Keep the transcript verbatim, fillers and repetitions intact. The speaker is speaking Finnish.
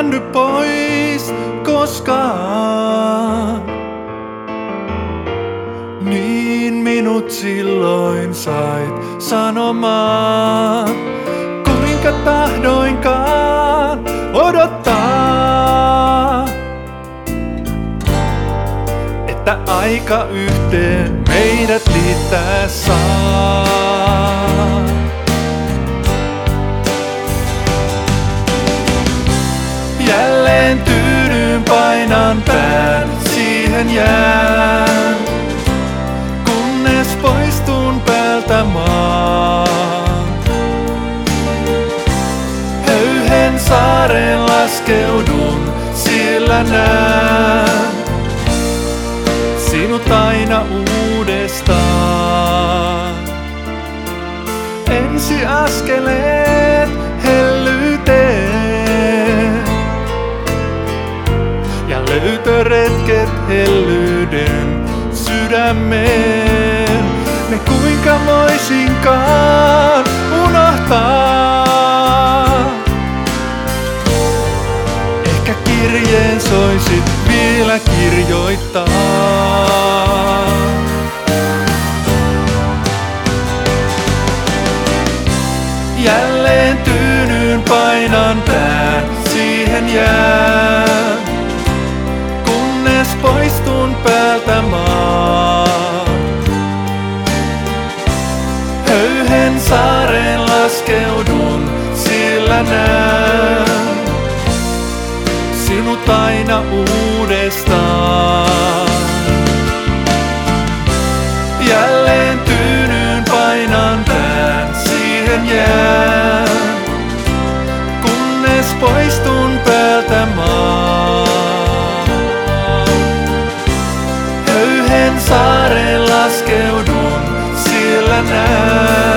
käänny pois koskaan. Niin minut silloin sait sanomaan, kuinka tahdoinkaan odottaa, että aika yhteen meidät liittää saa. Jälleen tyynyn painan pään, siihen jään, kunnes poistun päältä maan. Höyhen saaren laskeudun, sillä näen sinut aina uudestaan. Ensi askeleet hellyyteen ja löytöretket hellyyden sydämeen. Ne kuinka voisinkaan unohtaa. Ehkä kirjeen soisit vielä kirjoittaa. Jälleen tyynyn painan pään, siihen jään, kunnes poistun päältä maan. Höyhen saaren laskeudun, sillä näen sinut aina uudestaan. Jälleen tyynyn painan pään, siihen jään, kunnes poistun päältä maan. Höyhen saaren laskeudun, sillä näen